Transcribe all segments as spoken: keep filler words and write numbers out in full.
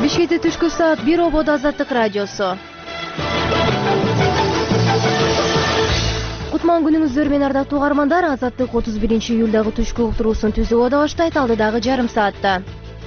Бишкекте түшкү саат бир ободо Азаттык радиосу. Кутман күнүңүздөр менен ардактуу угармандар, Азаттык отуз биринчи июлдагы түшкү уктуруусун түзүү ода баштайт алдыдагы жарым саатта.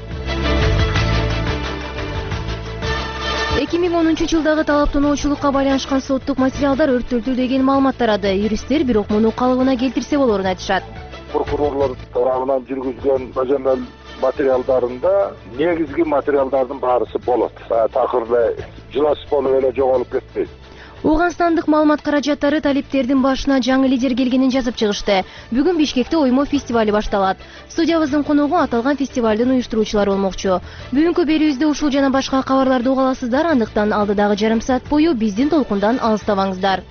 эки миң онунчу жылдагы талаптануучулукка байланышкан соттук материалдар өрттөлдү деген маалымат тарады. Юристтер бирок муну калыбына келтирсе болорун айтышат. Прокурорлор тарабынан жүргүзгөн бажанал материалдарында негизги материалдардын баарысы болот. Такыр эле жылас болуп эле жоголуп кетпейт. Ооганстандык маалымат каражаттары талиптердин башына жаңы лидер келгенин жазып чыгышты. Бүгүн Бишкекте оймо фестивали башталат. Студиябыздын коногу аталган фестивалдын уюштуруучулары болмокчу. Бүгүнкү берүүбүздө ушул жана башка кабарларды уга аласыздар, андыктан алдыдагы жарым саат бою биздин толкундан алыстабаңыздар.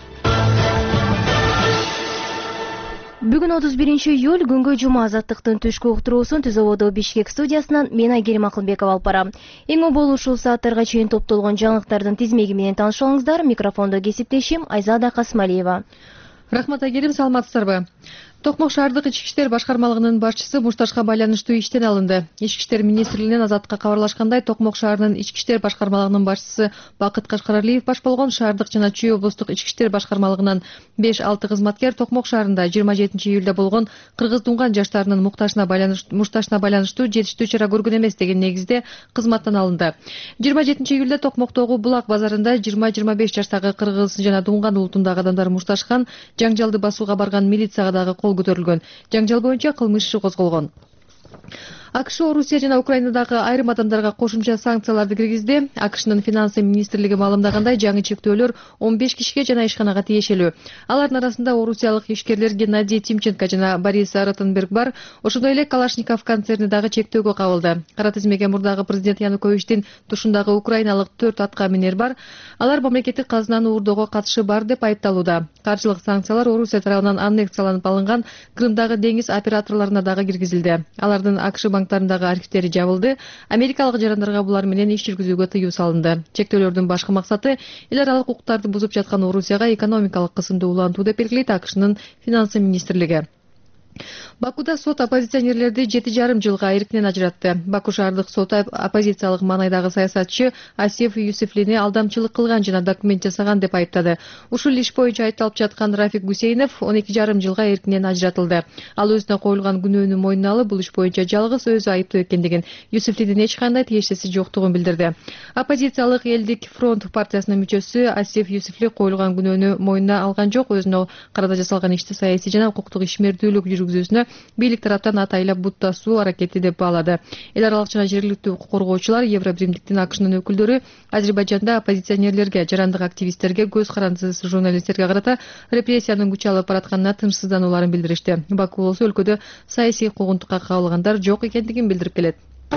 Бүгүн отуз биринчи июль, күнгө жума, Азаттыктын түшкү уктуруусун Түз ободо Бишкек студиясынан мен Айгерим Акылбекова алып барам. Эң обол ушул сааттарга чейин топтолгон жаңылыктардын тизмеги менен таанышып алыңыздар. Микрофондо кесиптешим Айзада Касмалиева. Рахмат Айгерим, саламатсыздарбы? Токмок шаардык ички иштер башкармалыгынын башчысы мушташка байланыштуу иштен алынды. Ички иштер министрлигинен Азаттыкка кабарлашкандай, Токмок шаарынын ички иштер башкармалыгынын башчысы Бакыт Кашкаралиев баш болгон шаардык жана Чүй облустук ички иштер башкармалыгынан беш алты кызматкер Токмок шаарында жыйырма жетинчи июлда болгон кыргыз тунган жаштарынын муктажына байланыштуу муштажына байланыштуу жетиштүү чара көргөн эмес деген негизде кызматтан алынды. жыйырма жетинчи июлда Токмоктогу Булак базарында жыйырма жыйырма беш жаштагы кыргыз жана тунган улутундагы адамдар мушташкан, жаңжалды басууга барган милицияга дагы кол көтөрүлгөн. Жаңжал боюнча кылмыш иши козголгон. АКШ Орусия жана Украинадагы айрым адамдарга кошумча санкцияларды киргизди. АКШнын финансы министрлиги маалымдагандай, жаңы чектөөлөр он беш кишиге жана ишканага тиешелүү. Алардын арасында орусиялык ишкерлер Геннадий Тимченко жана Борис Ротенберг бар. Ошондой эле Калашников концерни дагы чектөөгө кабылды. Кара тизмеге мурдагы президент Януковичтин тушундагы украиналык төрт атка минер бар. Алар мамлекеттик казынаны уурдоого катышы бар деп айыпталууда. Каржылык санкциялар Орусия тарабынан аннексияланып алынган Крымдагы деңиз операторлоруна дагы киргизилди. Алардын АКШ банктарындагы архивтери жабылды. Америкалык жарандарга булар менен иш жүргүзүүгө тыюу салынды. Чектөөлөрдүн башкы максаты эл аралык укуктарды бузуп жаткан Орусияга экономикалык кысымды улантуу деп белгилейт АКШнын финансы министрлиги. Бакуда сот оппозиционерлерди жети жарым жылга эркинен ажыратты. Баку шаардык соты оппозициялык маанайдагы саясатчы Асиф Юсуфлини алдамчылык кылган жана документ жасаган деп айыптады. Ушул иш боюнча айыпталып жаткан Рафик Гусейнов он эки жарым жылга эркинен ажыратылды. Ал өзүнө коюлган күнөөнү мойнуна алып, бул иш боюнча жалгыз өзү айыптуу экендигин, Юсуфлинин эч кандай тиешеси жоктугун билдирди. Оппозициялык Элдик фронт партиясынын мүчөсү Асиф Юсуфли коюлган күнөөнү мойнуна алган жок, өзүнө карата жасалган ишти саясий жана укуктук ишмердүүлүк жүргүзүүсүнө бийлик тараптан атайлап буттасуу аракети деп баалады. Эл аралык жана жергиликтүү укук коргоочулар, Евробиримдиктин АКШнын өкүлдөрү Азербайжанда оппозиционерлерге, жарандык активисттерге, көз карандысыз журналисттерге карата репрессиянын күч алып баратканына тынчсызданууларын билдиришти. Баку болсо өлкөдө саясий куугунтукка кабылгандар жок экендигин билдирип келет.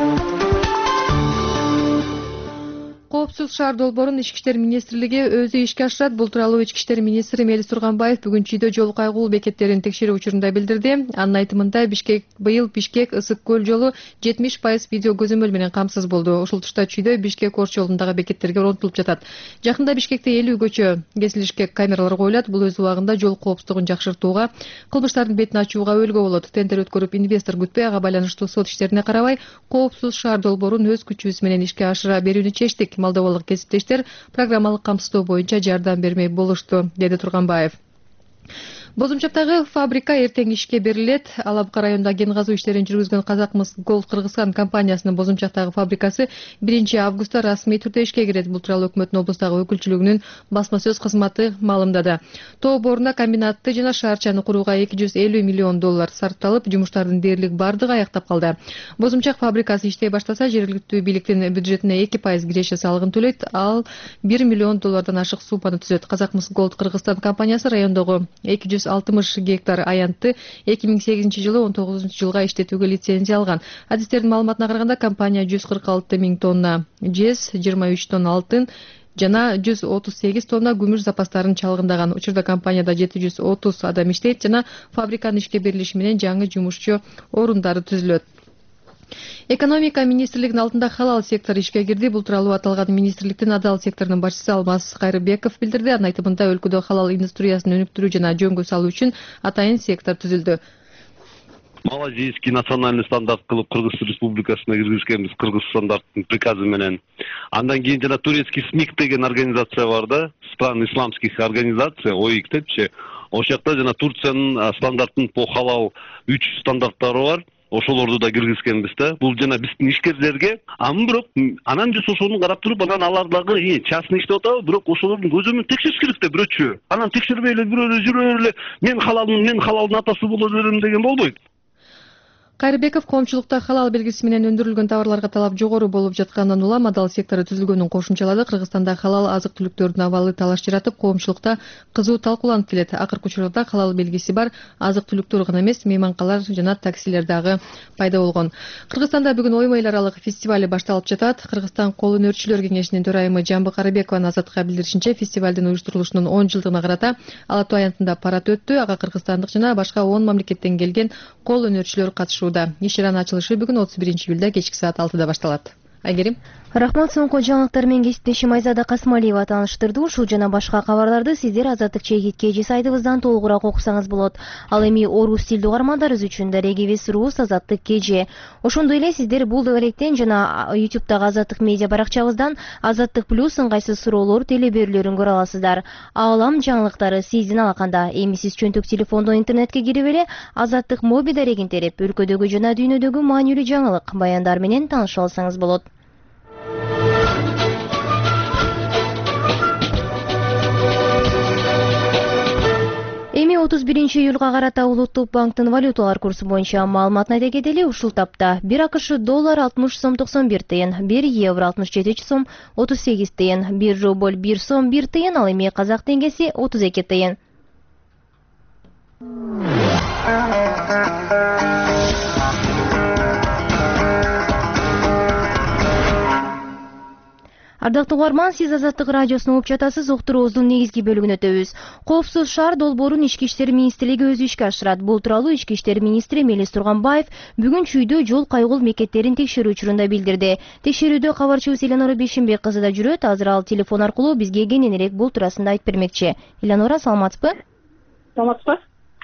Коопсуз шаар долбоорун Ички иштер министрлиги өзү ишке ашырат. Бул тууралуу Ички иштер министри Мелис Турганбаев бүгүн Чүйдө жол кайгылуу бекеттерин текшерүү учурунда билдирди. Анын айтымында, Бишкек быйыл Бишкек Ысык көл жолу жетимиш пайыз видео көзөмөл менен камсыз болду. Ушул тушта Чүйдө Бишкек Орч жолундагы бекеттерге орнотулуп жатат. Жакында Бишкекте элүү көчө кесилишке камералар коюлат. Бул өз убагында жол коопсуздугун жакшыртууга, кылмыштардын бетин ачууга өбөлгө болот. Тендер өткөрүп, инвестор күтпөй, ага байланыштуу сот иштерине карабай, коопсуз шаар долбоорун өз күчүбүз менен ишке ашыра берүүнү чечтик. Молдовалык кесиптештер программалык камсыздоо боюнча жардам бермей болушту, деди Турганбаев. Бозумчактагы фабрика эртең ишке берилет. Алапка районунда кен казуу иштерин жүргүзгөн Казакмыс Голд Кыргызстан компаниясынын Бозумчактагы фабрикасы биринчи августта расмий түрдө ишке кирет. Бул тууралуу өкмөттүн облустагы өкүлчүлүгүнүн басма сөз кызматы маалымдады. Тоо борунда комбинатты жана шаарчаны курууга эки жүз элүү миллион доллар сарпталып, жумуштардын дээрлик бардыгы аяктап калды. Бозумчак фабрикасы иштей баштаса, жергиликтүү бийликтин бюджетине эки пайыз киреше салыгын төлөйт. Ал бир миллион доллардан ашык сумманы түзөт. Казакмыс Голд Кыргызстан компаниясы райондогу эки жүз алтымыш гектар аянтты эки миң сегизинчи жылы он тогузунчу жылга иштетүүгө лицензия алган. Адистердин маалыматына караганда, компания жүз кырк алты миң тонна жез, жыйырма үч тонна алтын жана жүз отуз сегиз тонна күмүш запастарын чалгындаган. Учурда компанияда жети жүз отуз адам иштейт жана фабриканын ишке берилиши менен жаңы жумушчу орундары түзүлөт. Экономика министрлигинин алдында халал сектор ишке кирди. Бул тууралуу аталган министрликтин адал секторунун башчысы Алмаз Кайрыбеков билдирди. Анын айтымында, өлкөдө халал индустриясын өнүктүрүү жана жөнгө салуу үчүн атайын сектор түзүлдү. малазийский национальный стандарт кылып Кыргыз Республикасына киргизгенбиз, Кыргыз стандарттын приказы менен. Андан кийин жана турецкий СМИК деген организация бар да, стран исламских организация, ОИК депчи. Ошол жакта жана Турциянын стандарттын по халал үч стандарттары бар. Ошолорду да киргизгенбиз да. Бул жана биздин ишкерлерге, аны бирок анан жүз ошону карап туруп, анан алар дагы частный иштеп атабы, бирок ошолордун көзөмөн текшериш керек да бирөөчү. Анан текшербей эле бирөө жүрө эле мен халалмын, мен халалдын атасы боло берем деген болбойт. Кайрыбеков коомчулукта халал белгиси менен өндүрүлгөн товарларга талап жогору болуп жатканынан улам адал сектору түзүлгөнүн кошумчалады. Кыргызстанда халал азык-түлүктөрдүн абалы талаш жаратып, коомчулукта кызуу талкууланып келет. Акыркы учурда халал белгиси бар азык-түлүктөр гана эмес, мейманкалар жана таксилер дагы пайда болгон. Кыргызстанда бүгүн оймо эл аралык фестивали башталып жатат. Кыргызстан кол өнөрчүлөр кеңешинин төрайымы Жамбы Карыбекованын Азаттыкка билдиришинче, фестивалдын уюштурулушунун он жылдыгына карата Ала Тоо аянтында парад өттү. Ага кыргызстандык жана башка он мамлекеттен келген кол өнөрчүлөр катышууда. Иш-чаранын ачылышы бүгүн отуз биринчи июлда кечки саат алтыда башталат. Айгерим. Рахмат, соңку жаңылыктар менен кесиптешим Айзада Касмалиева тааныштырды. Ушул жана башка кабарларды сиздер Азаттык чегит кежи сайтыбыздан толугураак окусаңыз болот. Ал эми орус тилдүү угармандарыбыз үчүн да Регибис Рус Азаттык кежи. Ошондой эле сиздер бул даректен жана ютубтагы Азаттык медиа баракчабыздан Азаттык плюс ыңгайсыз суроолор телеберүүлөрүн көрө аласыздар. Аалам жаңылыктары сиздин алаканда. Эми сиз чөнтөк телефондон интернетке кирип эле Азаттык моби дарегин терип, өлкөдөгү жана дүйнөдөгү маанилүү жаңылык баяндар менен тааныша алсаңыз болот. Эми отуз биринчи июлга карата Улуттук банктын валюталар курсу боюнча маалыматын айта кетели. Ушул тапта бир АКШ доллар алтымыш сом токсон бир тыйын, бир евро алтымыш жети сом отуз сегиз тыйын, бир рубль бир сом бир тыйын, ал эми казак теңгеси отуз эки тыйын. Ардактуу угарман, сиз Азаттык радиосун угуп жатасыз. Уктуруубуздун негизги бөлүгүнө өтөбүз. Коопсуз шаар долбоорун Ички иштер министрлиги өзү ишке ашырат. Бул тууралуу Ички иштер министри Мелис Турганбаев бүгүн Чүйдө жол кайгыл мекеттерин текшерүү учурунда билдирди. Текшерүүдө кабарчыбыз Элеонора Бейшенбек кызы да жүрөт. Азыр ал телефон аркылуу бизге кененирээк бул туурасында айтып бермекчи. Элеонора, саламатсызбы? Саламатсызбы.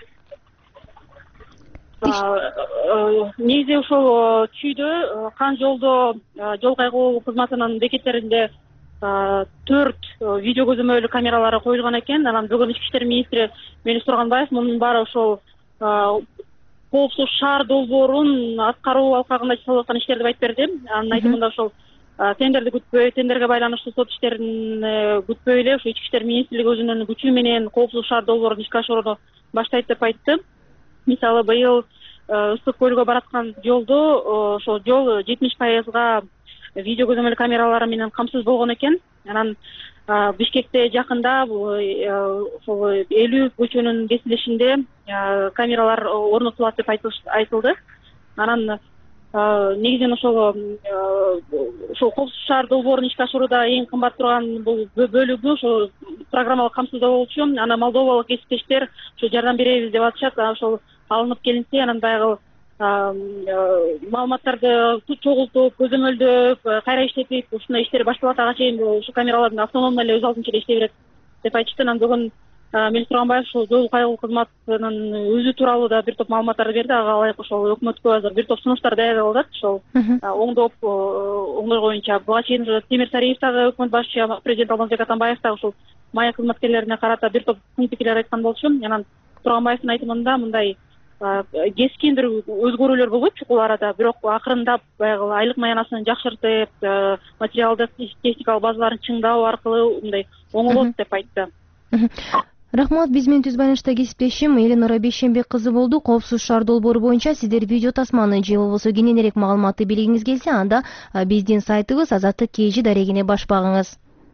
Негизи ошол Чүйдө кан жолдо жол кайгылуу кызматынын бекеттеринде төрт видео көзөмөлү камералары коюлган экен. Анан бүгүн Ички иштер министри Мелис Турганбаев мунун баары ошол коопсуз шаар долбоорун аткаруу алкагында жасалып аткан иштер деп айтып берди. Анын айтымында ошол тендерди күтпөй, тендерге байланыштуу сот иштерин күтпөй эле ошо Ички иштер министрлиги өзүнүн күчү менен коопсуз шаар долбоорун ишке ашырууну баштайт деп айтты. Мисалы, быйыл Ысык көлгө бараткан жолдо ошол жол жетимиш пайызга видео көзөмөл камералары менен камсыз болгон экен. Анан Бишкекте жакында ошол элүү көчөнүн кесилишинде камералар орнотулат деп айтылды. Анан негизинен ошол ошол коопсуз шаар долбоорун ишке ашырууда эң кымбат турган бул бөлүгү ошол программалык камсыздоо болчу. Анан молдовалык кесиптештер ошо жардам беребиз деп атышат. Ошол алынып келинсе, анан баягы маалыматтарды чогултуп, көзөмөлдөп, кайра иштетип, ушундай иштер башталат. Ага чейин ушу камералардын автономдуу эле өз алдынча эле иштей берет деп айтышты. Анан бүгүн Мелис Турганбаев ушул жол кайгылуу кызматынын өзү тууралуу да бир топ маалыматтарды берди. Ага ылайык ошол өкмөткө азыр бир топ сунуштар даярдалып атат. Ошол оңдоп, оңдойгон боюнча буга чейин Темир Сариев дагы өкмөт башчы, президент Алмазбек Атамбаев дагы ушул мая кызматкерлерине карата бир топ сын пикирлер айткан болчу. Анан Турганбаевдин айтымында мындай кескин бир өзгөрүүлөр болбойт чукул арада, бирок акырындап баягы айлык маянасын жакшыртып, материалдык техникалык базаларын чыңдоо аркылуу мындай оңолот деп айтты. Рахмат, биз менен түз байланышта кесиптешим Элеонора Бейшенбек кызы болду. Коопсуз шаар долбоору боюнча сиздер видео тасманы же болбосо кененирээк маалыматты билгиңиз келсе, анда биздин сайтыбыз Азаттык кежи дарегине баш багыңыз.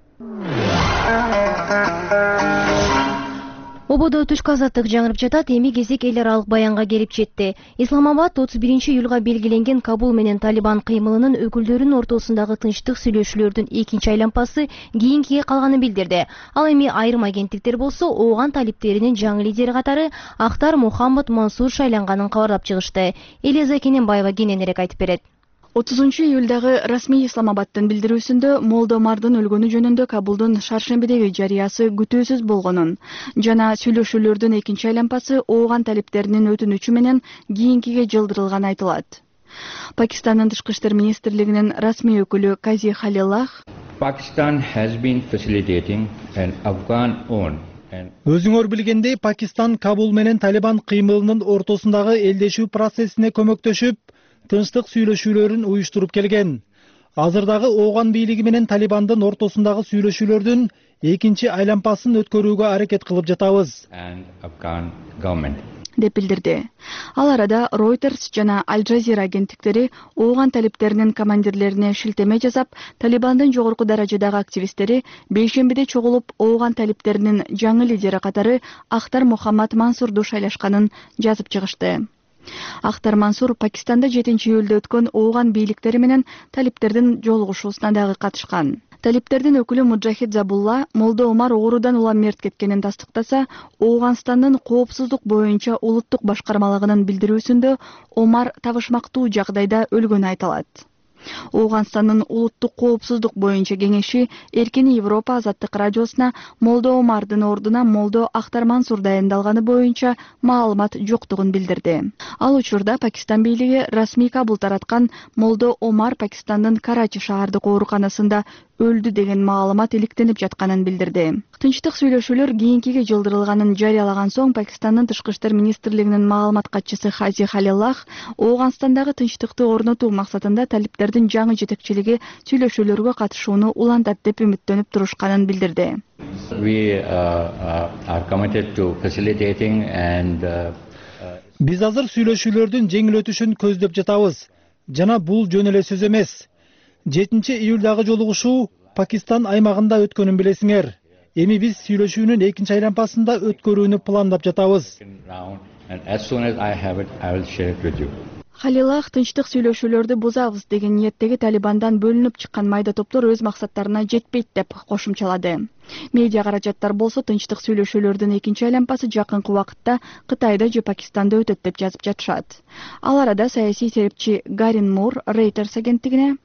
Ободо түшкү азаттык жаңырып жатат. Эми кезек эл аралык баянга келип жетти. Исламабад отуз биринчи июлга белгиленген Кабул менен Талибан кыймылынын өкүлдөрүнүн ортосундагы тынчтык сүйлөшүүлөрдүн экинчи айланпасы кийинкиге калганын билдирди. Ал эми айрым агенттиктер болсо ооган талиптеринин жаңы лидери катары Ахтар Мухаммад Мансур шайланганын кабарлап чыгышты. Элиза Кененбаева кененирээк айтып берет. отузунчу июлдагы расмий Исламабадтын билдирүүсүндө Молдо Омардын өлгөнү жөнүндө Кабулдун Шаршембидеги жарыясы күтүүсүз болгонун жана сүйлөшүүлөрдүн экинчи айланпасы ооган талиптеринин өтүнүчү менен кийинкиге жылдырылганы айтылат. Пакистандын тышкы иштер министрлигинин расмий өкүлү Кази Халилах Pakistan has been facilitating an Afghan-owned Өзүңөр билгендей, Пакистан Кабул менен Талибан кыймылынын ортосундагы элдешүү процессине көмөктөшүп, тынчтык сүйлөшүүлөрүн уюштуруп келген. Азырдагы ооган бийлиги менен Талибандын ортосундагы сүйлөшүүлөрдүн экинчи айланпасын өткөрүүгө аракет кылып жатабыз деп билдирди. Ал арада Reuters жана Al Jazeera агенттиктери ооган талиптеринин командирлерине шилтеме жасап, Талибандын жогорку даражадагы активисттери бейшембиде чогулуп ооган талиптеринин жаңы лидери катары Ахтар Мухаммад Мансурду шайлашканын жазып чыгышты. Ахтар Мансур Пакистанда жетинчи июлда өткөн ооган бийликтери менен талиптердин жолугушуусуна дагы катышкан. Талиптердин өкүлү Муджахид Забулла Молдо Омар оорудан улам мерт кеткенин тастыктаса, Ооганстандын коопсуздук боюнча улуттук башкармалыгынын билдирүүсүндө Омар табышмактуу жагдайда өлгөнү айтылат. Ооганстандын улуттук коопсуздук боюнча кеңеши Эркини Европа азаттык радиосуна Молдо Омардын ордуна Молдо Ахтар Мансур дайындалганы боюнча маалымат жоктугун билдирди. Ал учурда Пакистан бийлиги расмий Кабул тараткан Молдо Омар Пакистандын Карачи шаардык ооруканасында өлдү деген маалымат иликтенип жатканын билдирди. Тынчтык сүйлөшүүлөр кийинкиге жылдырылганын жарыялаган соң Пакистандын тышкы иштер министрлигинин маалымат катчысы Хази Халилах Ооганстандагы тынчтыкты орнотуу максатында талиптердин жаңы жетекчилиги сүйлөшүүлөргө катышууну улантат деп үмүттөнүп турушканын билдирди. Биз азыр сүйлөшүүлөрдүн жеңил өтүшүн көздөп жатабыз. Жана бул жөн эле сөз эмес. жетинчи июлдагы жолугушуу Пакистан аймагында өткөнүн билесиңер. Эми биз сүйлөшүүнүн экинчи айланпасында өткөрүүнү пландап жатабыз. Халилах тынчтык сүйлөшүүлөрдү бузабыз деген ниеттеги Талибандан бөлүнүп чыккан майда топтор өз максаттарына жетпейт деп кошумчалады. Медиа каражаттар болсо тынчтык сүйлөшүүлөрдүн экинчи айланпасы жакынкы убакытта Кытайда же Пакистанда өтөт деп жазып жатышат. Ал арада саясий серепчи Гарин Мур Reuters агенттигине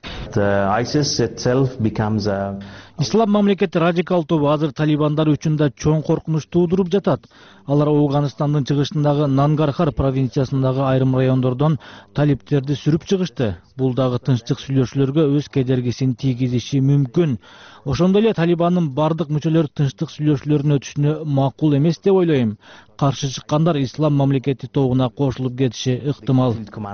Ислам мамлекети радикал тобу азыр талибандар үчүн да чоң коркунуч туудуруп жатат. Алар Ооганстандын чыгышындагы Нангархар провинциясындагы айрым райондордон талиптерди сүрүп чыгышты. Бул дагы тынчтык сүйлөшүүлөргө өз кедергисин тийгизиши мүмкүн. Ошондой эле Талибандын бардык мүчөлөрү тынчтык сүйлөшүүлөрдүн өтүшүнө макул эмес деп ойлойм. Каршы чыккандар Ислам мамлекети тобуна кошулуп кетиши ыктымал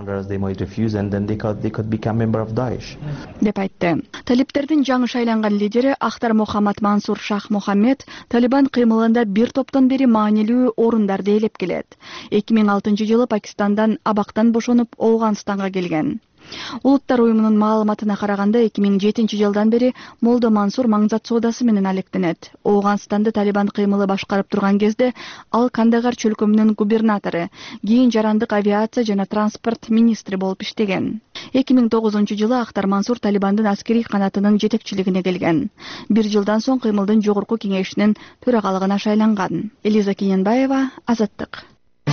деп айтты. Талиптердин жаңы шайланган лидери Ахтар Мухаммад Мансур Шах Мухаммед Талибан кыймылында бир топтон бери маанилүү орундарды ээлеп келет. эки миң алтынчы жылы Пакистандан абактан бошонуп Ооганстанга келген. Улуттар уюмунун маалыматына караганда эки миң жетинчи жылдан бери Молдо Мансур маңзат соодасы менен алектенет. Ооганстанды Талибан кыймылы башкарып турган кезде ал Кандагар чөлкөмүнүн губернатору, кийин жарандык авиация жана транспорт министри болуп иштеген. эки миң тогузунчу жылы Ахтар Мансур Талибандын аскерий канатынын жетекчилигине келген. Бир жылдан соң кыймылдын жогорку кеңешинин төрагалыгына шайланган. Элиза Кененбаева, Азаттык.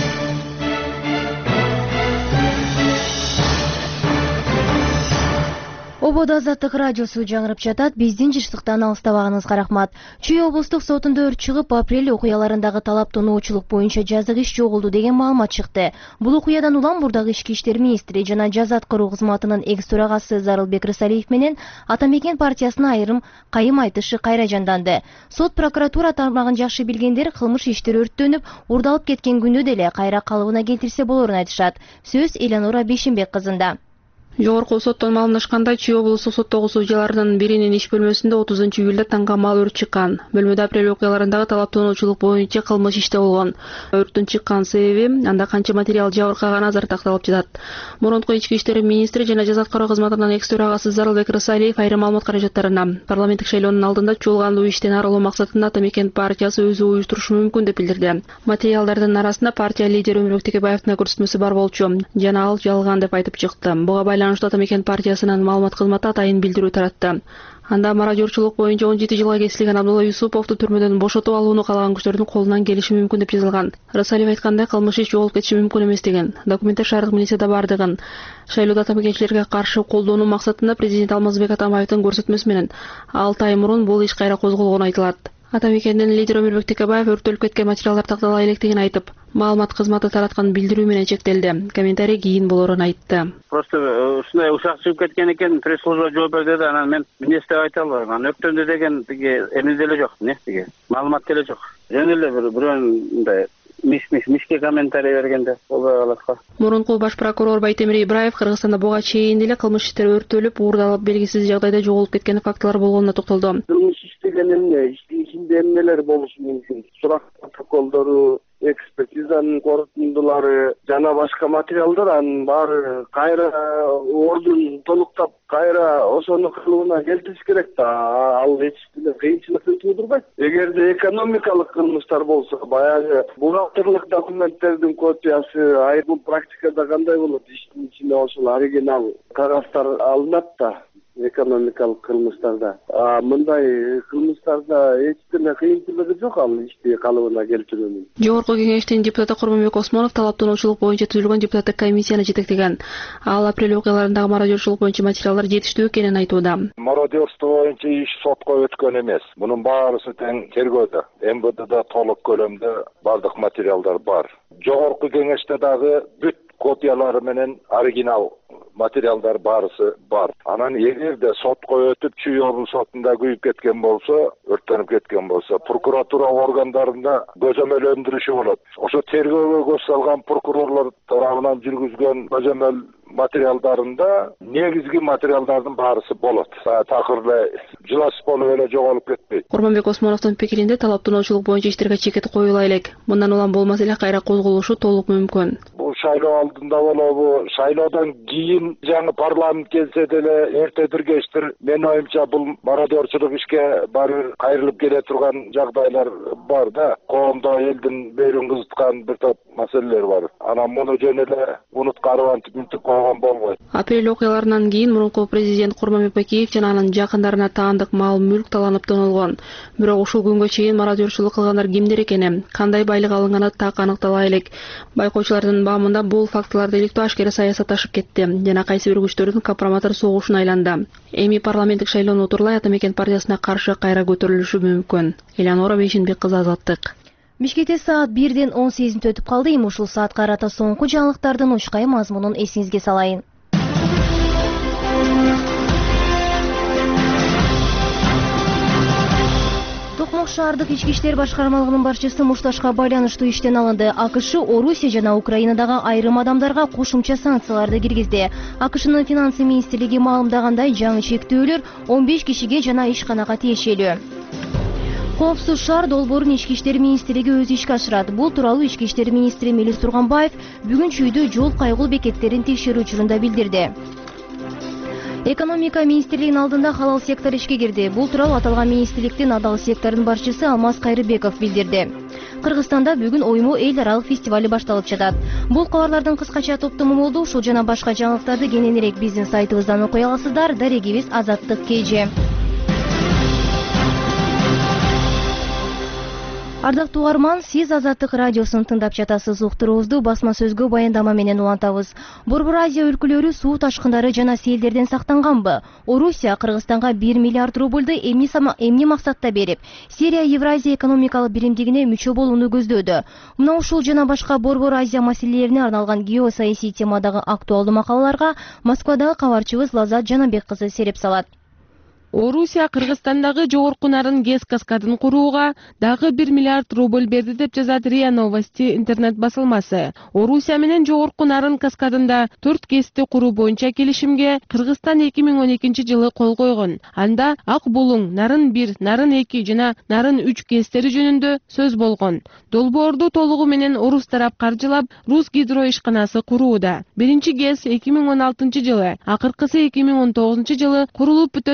Ободо Азаттык радиосу жаңырып жатат. Биздин жырсыктан алыстабаганыңызга рахмат. Чүй облустук сотунда өрт чыгып, апрель окуяларындагы талап тонуучулук боюнча жазык иш жоголду деген маалымат чыкты. Бул окуядан улам бурдагы ички иштер министри жана жаза аткаруу кызматынын экс төрагасы Зарылбек Рысалиев менен Атамекен партиясына айрым кайым айтышы кайра жанданды. Сот прокуратура тармагын жакшы билгендер кылмыш иштер өрттөнүп, урдалып кеткен күндө деле кайра калыбына келтирсе болорун айтышат. Сөз Эланора Бейшенбек кызында. Жогорку соттон маалымдашкандай, Чүй облустук соттогу судьялардын биринин иш бөлмөсүндө отузунчу июлда таңгамал өрт чыккан. Бөлмөдө апрель окуяларындагы талап тонуучулук боюнча кылмыш иште болгон. Өрттүн чыккан себеби, анда канча материал жабыркаганы азыр такталып жатат. Мурунку ички иштер министри жана жаза аткаруу кызматынын экс төрагасы Зарылбек Рысалиев айрым маалымат каражаттарына парламенттик шайлоонун алдында чуулгандуу иштен арылуу максатында Атамекен партиясы өзү уюштурушу мүмкүн деп билдирди. Материалдардын арасында партия лидери Өмүрбек Текебаевдин көрсөтмөсү бар болчу жана ал жалган деп айтып чыкты. Буга байланыштуу Атамекен партиясынын маалымат кызматы атайын билдирүү таратты. Анда мародерчулук боюнча он жети жылга кесилген Абдулла Юсуповду түрмөдөн бошотуп алууну каалаган күчтөрдүн колунан келиши мүмкүн деп жазылган. Рысалиев айткандай, кылмыш иш жоголуп кетиши мүмкүн эмес деген. Документтер шаардык милицияда бардыгын, шайлоодо атамекенчилерге каршы колдонуу максатында президент Алмазбек Атамбаевдин көрсөтмөсү менен алты ай мурун бул иш кайра козголгону айтылат. Атамекендин лидери Өмүрбек Текебаев өрттөлүп кеткен материалдар тактала электигин айтып, маалымат кызматы тараткан билдирүү менен чектелди. Комментарий кийин болорун айтты. Просто ушундай ушак чыгып кеткен экен, пресс-служба жооп берди да, анан мен эмне деп айта албайм. Анан өктөндө деген тиги эмне деле жок, эмне тиги маалымат деле жок. Жөн эле бир бирөөнүн мындай миш-миш мишке комментарий бергенде болбой калат го. Мурунку баш прокурор Байтемир Ибраев Кыргызстанда буга чейин эле кылмыш иштери өрттөлүп, уурдалып, белгисиз жагдайда жоголуп кеткен фактылар болгонуна токтолду. Кылмыш иштеген эмне, иштин ичинде эмнелер болушу мүмкүн? Сурак протоколдору, экспертизанын корутундулары жана башка материалдар, анын баары кайра ордун толуктап, кайра ошону кылууна келтириш керек да. Ал эч бир кыйынчылык туудурбайт. Эгерде экономикалык кылмыштар болсо, баягы бухгалтерлик документтердин копиясы, ай бул практикада кандай болот? Иштин ичинде ошол оригинал кагаздар алынат да. Экономикалык кылмыштарда. А мындай кылмыштарда эч деле кыйынчылыгы жок ал ишти калыбына келтирүүнүн. Жогорку кеңештин депутаты Курманбек Осмонов талаптануучулук боюнча түзүлгөн депутаттык комиссияны жетектеген. Ал апрель окуяларындагы мародерчулук боюнча материалдар жетиштүү экенин айтууда. Мародерство боюнча иш сотко өткөн эмес. Мунун баарысы тең тергөөдө. эм бэ дэда толук көлөмдө бардык материалдар бар. Жогорку кеңеште дагы бүт копиялары менен оригинал материалдар баарысы бар. Анан эгерде сотко өтүп, Чүй облус сотунда күйүп кеткен болсо, өрттөнүп кеткен болсо, прокуратура органдарында көзөмөлдөрүшү болот. Ошо тергөөгө көз салган прокурорлор тарабынан жүргүзгөн көзөмөл материалдарында негизги материалдардын баарысы болот. Такыр эле жыласып болуп эле жоголуп кетпейт. Курманбек Осмоновдун пикиринде талаптануучулук боюнча иштерге чекет коюла элек. Мындан улам болмаса эле кайра козголушу толук мүмкүн. Бул шайлоо алдында болобу, шайлоодон кийин жаңы парламент келсе деле эртедир кечтир менин оюмча бул мародерчулук ишке баары кайрылып келе турган жагдайлар бар да. Коомдо элдин бээрүн кызыткан бир топ маселелер бар. Анан муну жөн эле унуткарып антип мүнтүп койгон болбойт. Апрель окуяларынан кийин мурунку президент Курманбек Бакиев жана анын жакындарына таандык мал мүлк таланып тонолгон. Бирок ушул күнгө чейин мародерчулук кылгандар кимдер экени, кандай байлык алынганы так аныктала элек. Байкоочулардын баамында бул фактыларды иликтөө ашкера саясатташып кетти жана кайсы бир күчтөрдүн компроматор согушуна айланды. Эми парламенттик шайлоону утурлай Атамекен партиясына каршы кайра көтөрүлүшү мүмкүн. Элеонора Бейшенбек кызы, Азаттык. Бишкекте саат бирден он сегиз мүнөт өтүп калды. Эми ушул саатка карата соңку жаңылыктардын учкай мазмунун эсиңизге салайын. Токмок шаардык ички иштер башкармалыгынын башчысы мушташка байланыштуу иштен алынды. АКШ Орусия жана Украинадагы айрым адамдарга кошумча санкцияларды киргизди. АКШнын финансы министрлиги маалымдагандай, жаңы чектөөлөр он беш кишиге жана ишканага тиешелүү. Коопсуз шаар долбоорун ички иштер министрлиги өзү ишке ашырат. Бул тууралуу ички иштер министри Мелис Турганбаев бүгүн Чүйдө жол кайгыл бекеттерин текшерүү учурунда билдирди. Экономика министрлигинин алдында халал сектор ишке кирди. Бул тууралуу аталган министрликтин адал секторунун башчысы Алмаз Кайрыбеков билдирди. Кыргызстанда бүгүн оймо эл аралык фестивали башталып жатат. Бул кабарлардын кыскача топтому болду. Ушул жана башка жаңылыктарды кененирээк биздин сайтыбыздан окуй аласыздар. Дарегибиз Азаттык Кеже. Ардактуу угарман, сиз Азаттык радиосун тыңдап жатасыз. Уктуруубузду басма сөзгө баяндама менен улантабыз. Борбор Азия өлкөлөрү суу ташкындары жана селдерден сактанганбы? Орусия Кыргызстанга бир миллиард рубльду эмне максатта берип, Сирия Евразия экономикалык биримдигине мүчө болууну көздөөдө. Мына ушул жана башка Борбор Азия маселелерине арналган геосаясий темадагы актуалдуу макалаларга Москвадагы кабарчыбыз Лазат Жанабек кызы сереп салат. Орусия Кыргызстандагы жогорку нарын ГЭС каскадын курууга дагы бир миллиард рубль берди деп жазат РИА Новости интернет басылмасы. Орусия менен жогорку нарын каскадында төрт ГЭСти куруу боюнча келишимге Кыргызстан эки миң он экинчи жылы кол койгон. Анда Ак Булуң, Нарын бир, Нарын эки жана Нарын үч ГЭСтери жөнүндө сөз болгон. Долбоорду толугу менен орус тарап каржылап, Рус гидро ишканасы курууда. Биринчи ГЭС эки миң он алтынчы жылы, акыркысы эки миң он тогузунчу жылы курулуп бүтөт деп план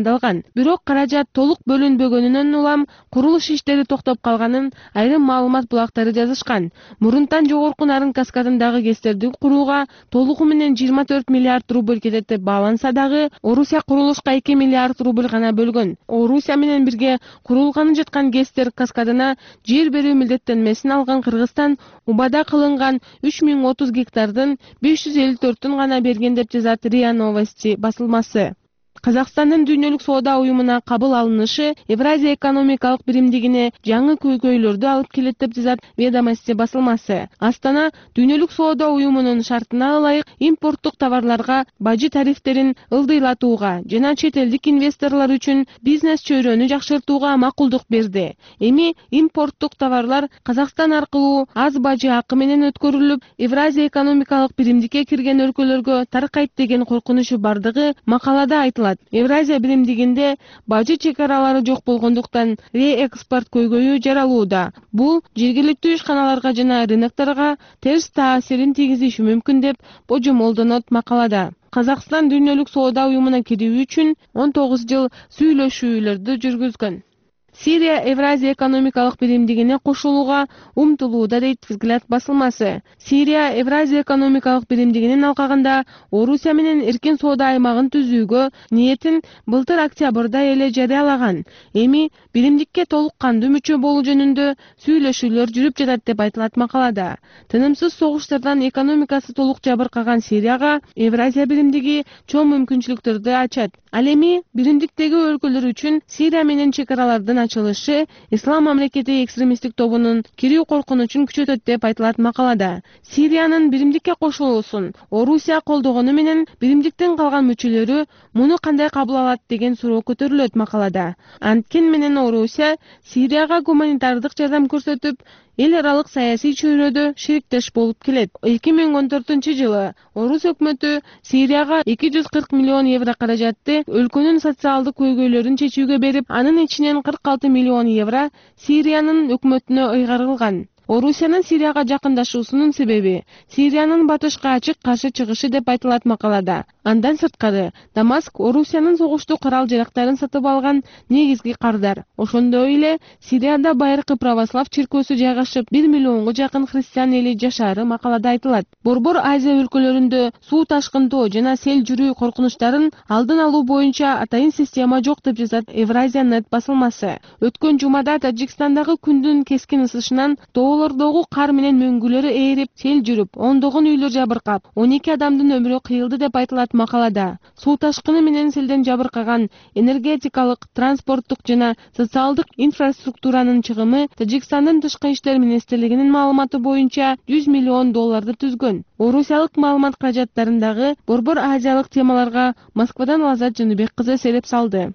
армандалган. Бирок каражат толук бөлүнбөгөнүнөн улам курулуш иштери токтоп калганын айрым маалымат булактары жазышкан. Мурунтан жогорку Нарын каскадындагы ГЭСтерди курууга толугу менен жыйырма төрт миллиард рубль кетет деп бааланса дагы, Орусия курулушка эки миллиард рубль гана бөлгөн. Орусия менен бирге курулганы жаткан ГЭСтер каскадына жер берүү милдеттенмесин алган Кыргызстан убада кылынган үч миң отуз гектардын беш жүз элүү төртүн гана берген деп жазат РИА Новости басылмасы. Казакстандын дүйнөлүк соода уюмуна кабыл алынышы Евразия экономикалык биримдигине жаңы көйгөйлөрдү алып келет деп жазат Ведомости басылмасы. Астана дүйнөлүк соода уюмунун шартына ылайык импорттук товарларга бажы тарифтерин ылдыйлатууга жана чет элдик инвесторлор үчүн бизнес чөйрөнү жакшыртууга макулдук берди. Эми импорттук товарлар Казакстан аркылуу аз бажы акы менен өткөрүлүп, Евразия экономикалык биримдикке кирген өлкөлөргө таркайт деген коркунучу бардыгы макалада айтылат. Евразия биримдигинде бажы чекаралары жок болгондуктан реэкспорт көйгөйү жаралууда. Бул жергиликтүү ишканаларга жана рынокторго терс таасирин тийгизиши мүмкүн деп божомолдонот макалада. Казакстан дүйнөлүк соода уюмуна кирүү үчүн он тогуз жыл сүйлөшүүлөрдү жүргүзгөн. Сирия Евразия экономикалык биримдигине кошулууга умтулууда дейт Взгляд басылмасы. Сирия Евразия экономикалык биримдигинин алкагында Орусия менен эркин соода аймагын түзүүгө ниетин былтыр октябрда эле жарыялаган. Эми биримдикке толук кандуу мүчө болуу жөнүндө сүйлөшүүлөр жүрүп жатат деп айтылат макалада. Тынымсыз согуштардан экономикасы толук жабыркаган Сирияга Евразия биримдиги чоң мүмкүнчүлүктөрдү ачат. Ал эми биримдиктеги өлкөлөр үчүн Сирия менен чекаралардын ачылышы Ислам мамлекети экстремисттик тобунун кирүү коркунучун күчөтөт деп айтылат макалада. Сириянын биримдикке кошулуусун Орусия колдогону менен биримдиктин калган мүчөлөрү муну кандай кабыл алат деген суроо көтөрүлөт макалада. Анткени менен Орусия Сирияга гуманитардык жардам көрсөтүп, эл аралык саясий чөйрөдө шериктеш болуп келет. эки миң он төртүнчү жылы Орус өкмөтү Сирияга эки жүз кырк миллион евро каражатты өлкөнүн социалдык көйгөйлөрүн чечүүгө берип, анын ичинен кырк алты миллион евро Сириянын өкмөтүнө ыйгарылган. Орусиянын Сирияга жакындашуусунун себеби Сириянын батышка ачык каршы чыгышы деп айтылат макалада. Андан сырткары, Дамаск Орусиянын согуштук карал-жарактарын сатып алган негизги кардар. Ошондой эле Сирияда байыркы православ чиркөөсү жайгашып, бир миллионго жакын христиан эли жашаары макалада айтылат. Борбор Азия өлкөлөрүндө суу ташкындоо жана сел жүрүү коркунучтарын алдын алуу боюнча атайын система жок деп жазат Евразия нет басылмасы. Өткөн жумада Тажикстандагы күндүн кескин ысышынан тоолордогу кар менен мөңгүлөрү ээрип, сел жүрүп, ондогон үйлөр жабыркап, он эки адамдын өмүрү кыйылды деп айтылат макалада. Суу ташкыны менен селден жабыркаган энергетикалык, транспорттук жана социалдык инфраструктуранын чыгымы Тажикстандын тышкы иштер министрлигинин маалыматы боюнча жүз миллион долларды түзгөн. Орусиялык маалымат каражаттарындагы борбор азиялык темаларга Москвадан Лазат Жыныбек кызы сереп салды.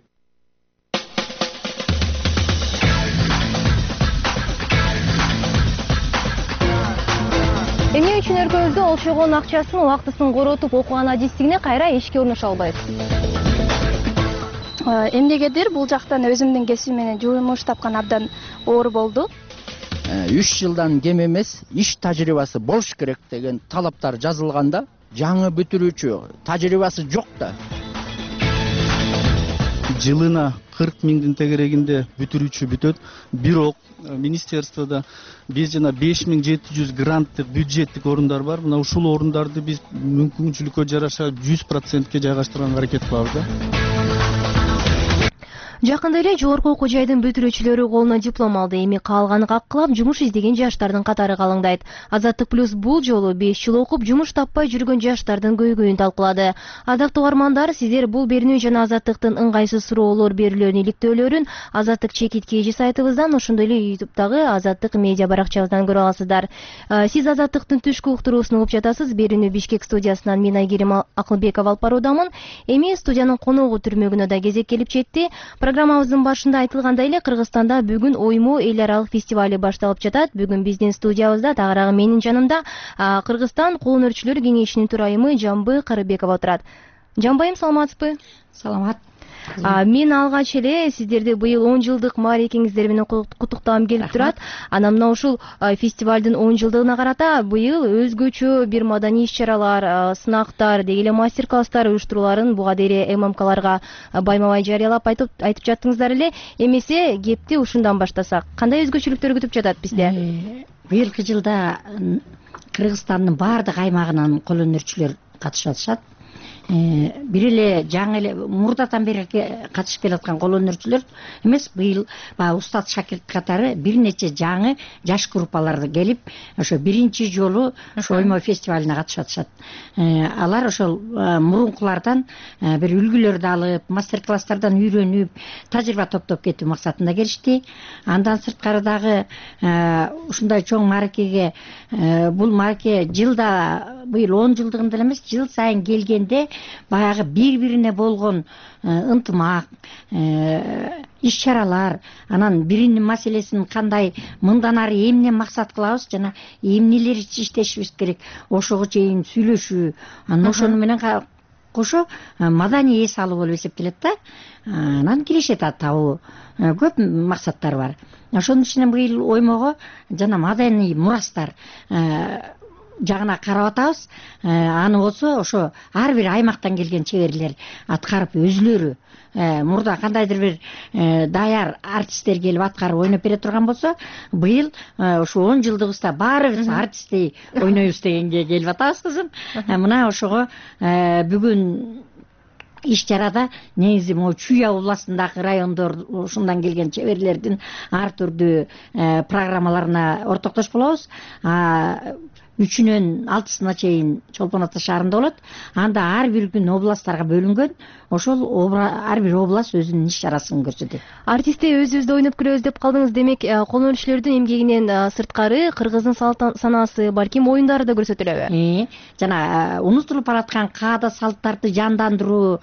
Эмне үчүн өркөбүздө олшогон акчасын убактысын коротуп окуган адистигине кайра ишке орношо албайт? Эмнегедир бул жактан өзүмдүн кесибим менен жумуш тапкан абдан оор болду. үч жылдан кем эмес иш тажрыйбасы болуш керек деген талаптар жазылганда, жаңы бүтүрүүчү тажрыйбасы жок да. Жылына кырк миңдин тегерегинде бүтүрүүчү бүтөт. Бирок министерствода биз жана беш миң жети жүз гранттык бюджеттик орундар бар. Мына ушул орундарды биз мүмкүнчүлүккө жараша жүз процентке жайгаштырганга аракет кылабыз да. Жакында эле жогорку окуу жайдын бүтүрүүчүлөрү колуна диплом алды. Эми калганы каккылап жумуш издеген жаштардын катары калыңдайт. Азаттык плюс бул жолу беш жыл окуп жумуш таппай жүргөн жаштардын көйгөйүн талкуулады. Адактуу угармандар, сиздер бул берүүнү жана Азаттыктын ыңгайсыз суроолор берүүлөрүнүн иликтөөлөрүн Азаттык чекит кж сайтыбыздан, ошондой эле ютубтагы Азаттык медиа баракчабыздан көрө аласыздар. Сиз Азаттыктын түшкү уктуруусун угуп жатасыз. Берүүнү Бишкек студиясынан мен Айгерим Акылбеков алып баруудамын. Эми студиянын коногу түрмөгүнө да кезек келип жетти. Программабыздын башында айтылгандай эле Кыргызстанда бүгүн Оймо эл аралык фестивали башталып жатат. Бүгүн биздин студиябызда тагыраагы менин жанымда Кыргызстан колөнөрчүлөр кеңешинин төрайымы Жамбы Карыбекова отурат. Жамбайым, саламатсызбы? Саламат. Мен алгач эле сиздерди быйыл он жылдык мааракеңиздер менен куттуктагым келип турат. Анан мына ушул фестивалдын он жылдыгына карата быйыл өзгөчө бир маданий иш-чаралар, сынактар, деги эле мастер-класстар уюштурууларын буга дейин ММКларга байма-бай жарыялап айтып айтып жаттыңыздар эле. Эмесе кепти ушундан баштасак, кандай өзгөчөлүктөр күтүп жатат бизде? Быйылкы жылда Кыргызстандын баардык аймагынан кол өнөрчүлөр катышып атышат. Бир эле жаңы эле мурдатан бери катышып келаткан кол өнөрчүлөр эмес, быйыл баягы устат шакирт катары бир нече жаңы жаш группалар келип, ошо биринчи жолу ошо оймо фестивалына катышып атышат. Алар ошол мурункулардан бир үлгүлөрдү алып, мастер-класстардан үйрөнүп, тажрыйба топтоп кетүү максатында келишти. Андан сырткары дагы ушундай чоң мааракеге, бул маараке жылда быйыл он жылдыгында эмес, жыл сайын келгенде баягы бири-бирине болгон ынтымак, иш-чаралар, анан биринин маселесин кандай мындан ары эмне максат кылабыз жана эмнелер иштешибиз керек, ошого чейин сүйлөшүү, анан ошону менен кошо маданий эс алуу болуп эсептелет да. Анан киришет табуу көп максаттар бар. Ошонун ичинен быйыл оймого жана маданий мурастар жагына карап атабыз. Аны болсо ошо ар бир аймактан келген чеберлер аткарып өзүлөрү мурда кандайдыр бир даяр артисттер келип аткарып ойноп бере турган болсо, быйыл ошо он жылдыгыбызда баарыбыз артисттей ойнойбуз дегенге келип атабыз кызым. Мына ошого бүгүн иш-чарада негизи могу Чуя областындагы райондор ушундан келген чеберлердин ар түрдүү программаларына ортоктош болобуз. үчүнөн алтысына чейин Чолпон Ата шаарында болот. Анда ар бир күн областтарга бөлүнгөн. Ошол ар бир област өзүнүн иш-чарасын көрсөтөт. Артистте өзүбүздө ойноп күлөбүз деп калдыңыз. Демек, кол өнөрчүлөрдүн эмгегинен сырткары Кыргыздын салт санаасы, балким оюндары да көрсөтүлөбү? Жана унутулуп бараткан каада салттарды жандандыруу,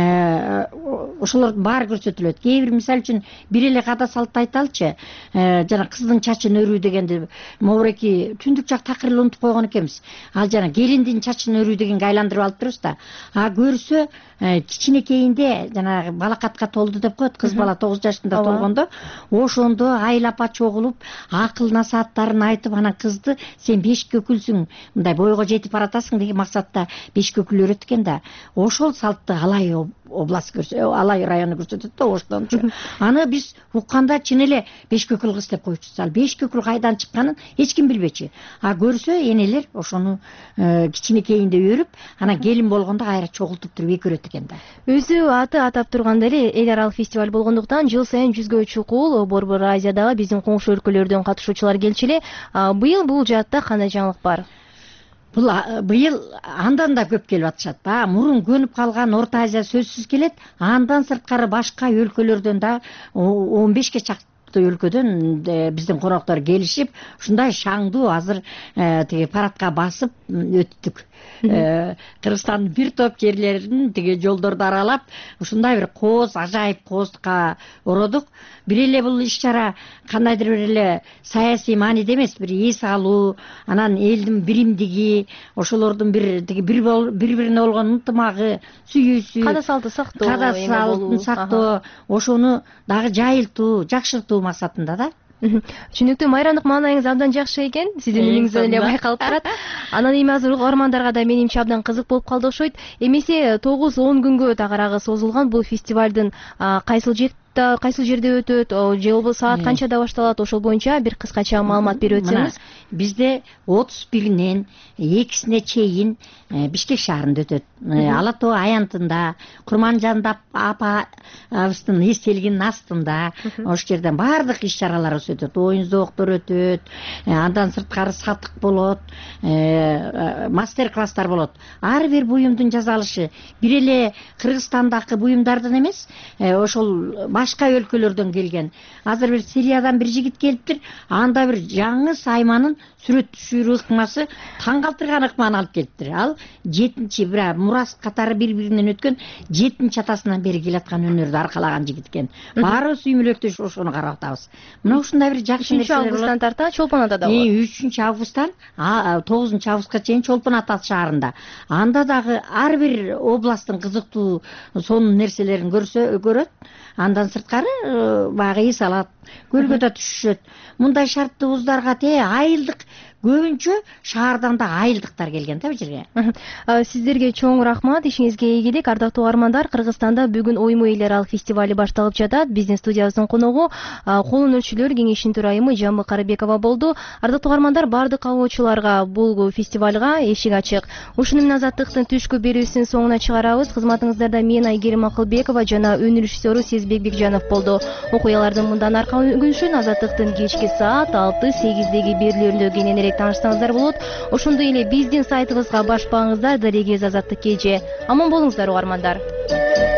ошолордун баары көрсөтүлөт. Кээ бир мисалы үчүн бир эле каада салтты айталычы. Жана кыздын чачын өрүү дегенди могуреки түндүк жак такыр эле унутуп койгон экенбиз. Ал жана келиндин чачын өрүү дегенге айландырып алып турбуз да. А көрсө кичинекейинде жана балакатка толду деп коет, кыз бала тогуз жашында толгондо, ошондо айлапа чогулуп, акыл насааттарын айтып, анан кызды сен беш көкүлсүң, мындай бойго жетип баратасың деген максатта беш көкүл өрөт экен да. Ошол салтты Алай область көрсөтөт, Алай району көрсөтөт да оштончу. Аны биз укканда чын эле беш көкүл кыз деп койчубуз. Ал беш көкүл кайдан чыкканын эч ким билбечи. А көрсө энелер ошону кичинекейинде өрүп, анан келин болгондо кайра чогултуп туруп экөрөт экен да. Өзү аты атап тургандай эле эл аралык фестиваль болгондуктан жыл сайын жүзгө чукул Борбор Азиядагы биздин коңшу өлкөлөрдөн катышуучулар келчү эле. Быйыл бул жаатта кандай жаңылык бар? Бул быйыл андан да көп келип атышат. Баягы мурун көнүп калган Орто Азия сөзсүз келет. Андан сырткары башка өлкөлөрдөн да он бешке чакты өлкөдөн биздин коноктор келишип, ушундай шаңдуу азыр тиги парадка басып өттүк. Кыргызстандын бир топ жерлерин тиги жолдорду аралап, ушундай бир кооз, ажайып кооздукка ородук. Бир эле бул иш-чара кандайдыр бир эле саясий мааниде эмес, бир эс алуу, анан элдин биримдиги, ошолордун бир тиги бири-бирине болгон ынтымагы, сүйүүсү, каада салты сактоо, каада салтын сактоо, ошону дагы жайылтуу, жакшыртуу максатында да. Түшүнүктүү. Майрамдык маанайыңыз абдан жакшы экен. Сиздин үнүңүздөн эле байкалып турат. Анан эми азыр угармандарга да менимче абдан кызык болуп калды окшойт. Эмесе тогуз он күнгө тагыраагы созулган бул фестивалдын кайсыл кайсыл жерде өтөт, же болбосо саат канчада башталат, ошол боюнча бир кыскача маалымат берип өтсөңүз. Бизде отуз биринен экисине чейин Бишкек шаарында өтөт. Ала Тоо аянтында, Курманжан апабыздын эстелигинин астында, ошол жерден баардык иш-чаралар өтөт. Оюн зооктор өтөт, андан сырткары сатык болот, мастер-класстар болот. Ар бир буюмдун жасалышы бир эле Кыргызстандагы буюмдардан эмес, ошол баш башка өлкөлөрдөн келген. Азыр бир Сириядан бир жигит келиптир, анда бир жаңы сайманын сүрөт түшүрүү ыкмасы таң калтырган ыкманы алып келиптир. Ал жетинчи бир мурас катары бири-биринен өткөн жетинчи атасынан бери келаткан өнөрдү аркалаган жигит экен. Баарыбыз сүймөлөктөш ошону карап атабыз. Мына ушундай бир жакшы нерселер болот. үчүнчү августтан тарта Чолпон Атада болот. үчүнчү августтан тогузунчу августка чейин Чолпон Ата шаарында. Анда дагы ар бир областтын кызыктуу сонун нерселерин көрсө көрөт. Андан сырткары баягы ий салат, көлгө да түшүшөт. Мындай шарттуу вуздарга те айылдык көбүнчө шаардан да айылдыктар келген да бул жерге. Сиздерге чоң рахмат, ишиңизге ийгилик. Ардактуу угармандар, Кыргызстанда бүгүн оймо эл аралык фестивали башталып жатат. Биздин студиябыздын коногу Колун өлчүлөр кеңешинин төрайымы Жамбыл Карыбекова болду. Ардактуу угармандар, бардык кабылуучуларга бул фестивалга эшик ачык. Ушуну менен Азаттыктын түшкү берүүсүнүн соңуна чыгарабыз. Кызматыңыздарда мен Айгерим Акылбекова жана өнөр режиссеру Сезбек Бекжанов болду. Окуялардын мындан аркы күнүшүн Азаттыктын кечки саат алты сегиздеги берүүлөрүндө кененирээк таанышсаңыздар болот. Ошондой эле биздин сайтыбызга баш багыңыздар. Дарегиз Азаттык кеже. Аман болуңуздар угармандар.